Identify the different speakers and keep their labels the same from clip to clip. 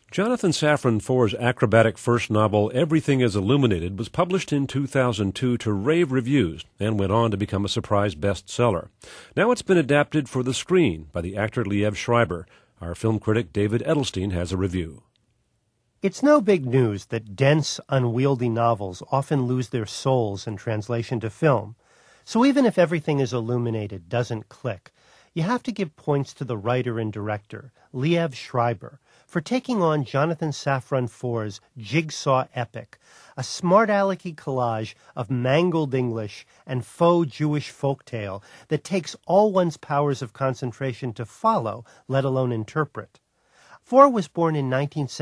Speaker 1: Jonathan Safran Foer's acrobatic first novel, Everything is Illuminated, was published in 2002 to rave reviews and went on to become a surprise bestseller. Now it's been adapted for the screen by the actor Liev Schreiber. Our film critic David Edelstein has a review.
Speaker 2: It's no big news that dense, unwieldy novels often lose their souls in translation to film. So even if Everything is Illuminated doesn't click, you have to give points to the writer and director, Liev Schreiber, for taking on Jonathan Safran Foer's jigsaw epic, a smart-alecky collage of mangled English and faux Jewish folktale that takes all one's powers of concentration to follow, let alone interpret. Foer was born in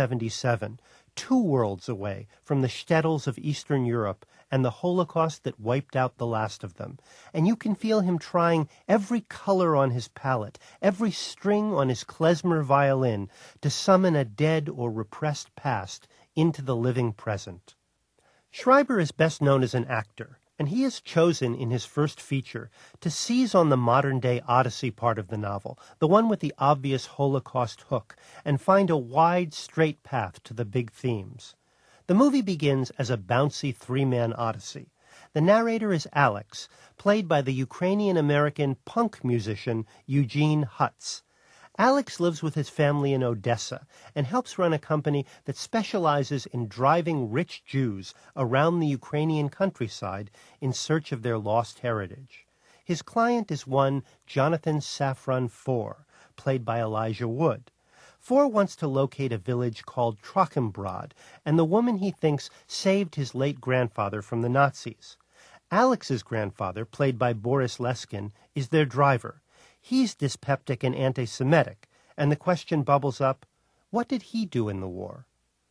Speaker 2: 1977, 2 worlds away from the shtetls of Eastern Europe and the Holocaust that wiped out the last of them. And you can feel him trying every color on his palette, every string on his klezmer violin to summon a dead or repressed past into the living present. Schreiber is best known as an actor, and he has chosen in his first feature to seize on the modern-day Odyssey part of the novel, the one with the obvious Holocaust hook, and find a wide, straight path to the big themes. The movie begins as a bouncy 3-man odyssey. The narrator is Alex, played by the Ukrainian-American punk musician Eugene Hutz. Alex lives with his family in Odessa and helps run a company that specializes in driving rich Jews around the Ukrainian countryside in search of their lost heritage. His client is one Jonathan Safran Foer, played by Elijah Wood. Foer wants to locate a village called Trochenbrod and the woman he thinks saved his late grandfather from the Nazis. Alex's grandfather, played by Boris Leskin, is their driver. He's dyspeptic and anti-Semitic, and the question bubbles up, what did he do in the war?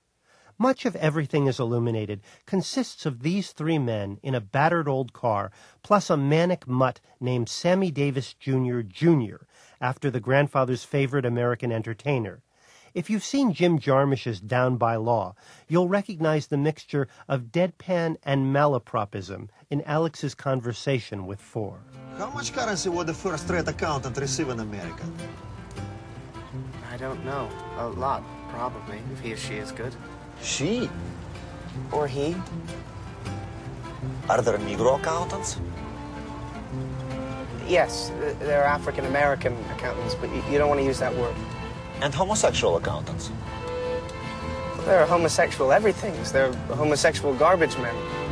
Speaker 2: Much of Everything is Illuminated consists of these 3 men in a battered old car, plus a manic mutt named Sammy Davis Jr. Jr., after the grandfather's favorite American entertainer. If you've seen Jim Jarmusch's Down by Law, you'll recognize the mixture of deadpan and malapropism in Alex's conversation with Foer.
Speaker 3: How much currency would the first-rate accountant receive in America?
Speaker 4: I don't know. A lot, probably, if he or she is good.
Speaker 3: She?
Speaker 4: Or he.
Speaker 3: Are there Negro accountants?
Speaker 4: Yes, there are African-American accountants, but you don't want to use that word.
Speaker 3: And homosexual accountants?
Speaker 4: There are homosexual everythings. There are homosexual garbage men.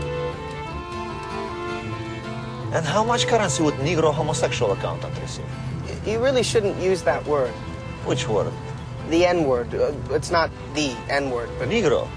Speaker 3: And how much currency would Negro homosexual accountant receive?
Speaker 4: You really shouldn't use that word.
Speaker 3: Which word?
Speaker 4: The N-word. It's not the N-word, but...
Speaker 3: Negro?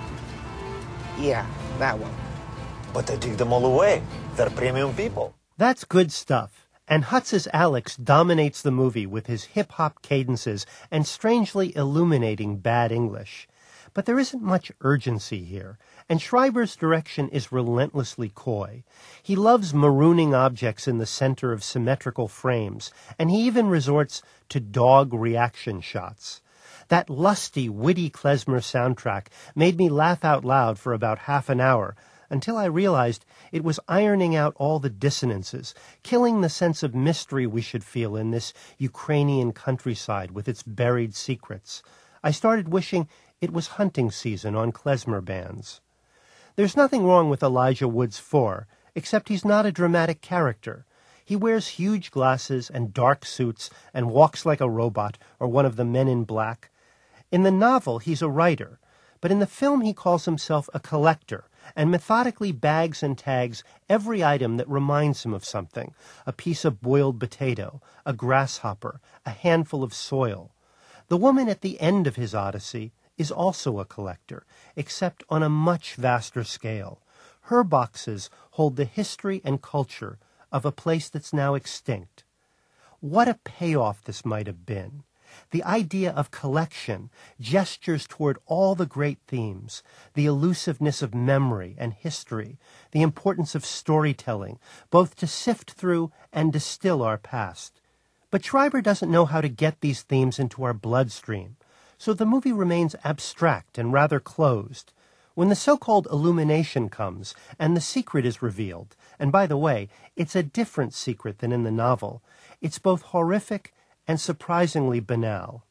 Speaker 4: Yeah, that one.
Speaker 3: But I dig them all away. They're premium people.
Speaker 2: That's good stuff. And Hutz's Alex dominates the movie with his hip-hop cadences and strangely illuminating bad English. But there isn't much urgency here, and Schreiber's direction is relentlessly coy. He loves marooning objects in the center of symmetrical frames, and he even resorts to dog reaction shots. That lusty, witty klezmer soundtrack made me laugh out loud for about half an hour, until I realized it was ironing out all the dissonances, killing the sense of mystery we should feel in this Ukrainian countryside with its buried secrets. I started wishing it was hunting season on klezmer bands. There's nothing wrong with Elijah Wood's Foer, except he's not a dramatic character. He wears huge glasses and dark suits and walks like a robot or one of the men in black. In the novel, he's a writer, but in the film he calls himself a collector, and methodically bags and tags every item that reminds him of something, a piece of boiled potato, a grasshopper, a handful of soil. The woman at the end of his Odyssey is also a collector, except on a much vaster scale. Her boxes hold the history and culture of a place that's now extinct. What a payoff this might have been. The idea of collection gestures toward all the great themes, the elusiveness of memory and history, the importance of storytelling, both to sift through and distill our past. But Schreiber doesn't know how to get these themes into our bloodstream, so the movie remains abstract and rather closed. When the so-called illumination comes and the secret is revealed, and by the way, it's a different secret than in the novel, it's both horrific and surprisingly banal.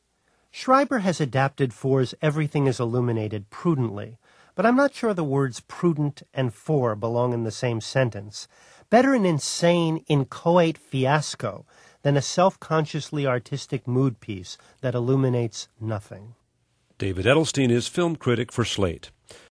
Speaker 2: Schreiber has adapted For's Everything is Illuminated prudently, but I'm not sure the words prudent and for belong in the same sentence. Better an insane, inchoate fiasco than a self-consciously artistic mood piece that illuminates nothing.
Speaker 1: David Edelstein is film critic for Slate.